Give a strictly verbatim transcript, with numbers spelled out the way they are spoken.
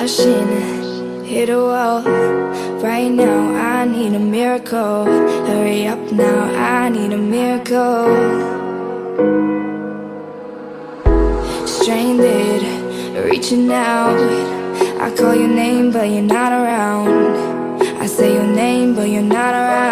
Crashing, hit a wall. Right now I need a miracle. Hurry up now, I need a miracle. Stranded, reaching out. I call your name but you're not around. I say your name but you're not around.